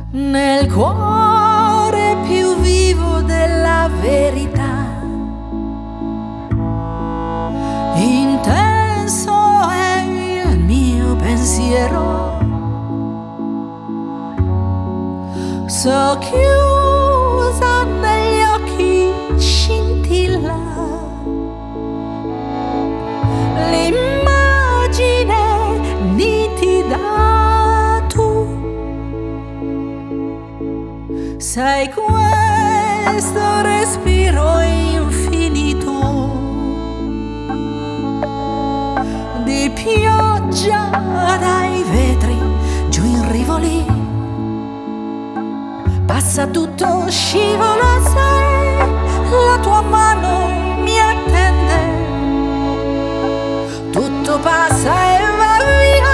nel cuore più vivo della verità. Intenso è il mio pensiero, socchiusa negli occhi scintilla l'immagine nitida. Tu sei questo respiro infinito di pioggia dai vetri giù in Rivoli. Passa tutto, scivola, sai, la tua mano mi attende. Tutto passa e va via.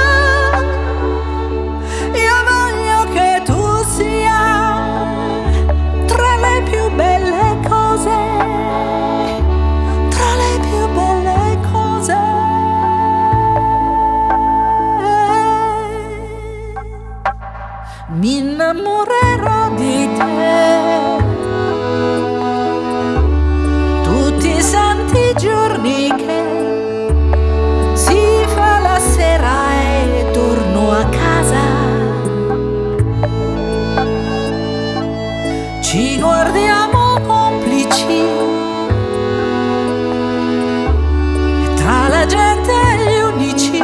Io voglio che tu sia tra le più belle cose, tra le più belle cose. Mi innamorerò di te tutti i santi giorni che si fa la sera e torno a casa. Ci guardiamo complici e tra la gente gli unici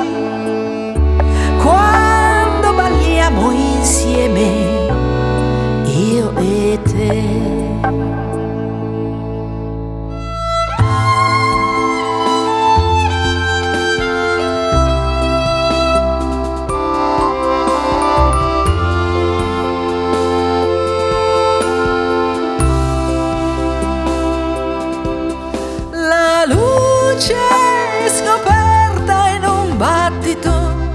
quando balliamo insieme io e te. La luce scoperta in un battito,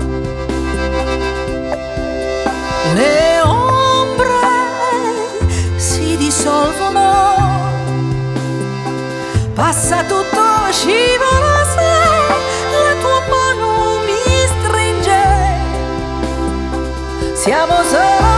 le ombre si dissolvono, passa tutto, scivola, sai, la tua mano mi stringe, siamo soli.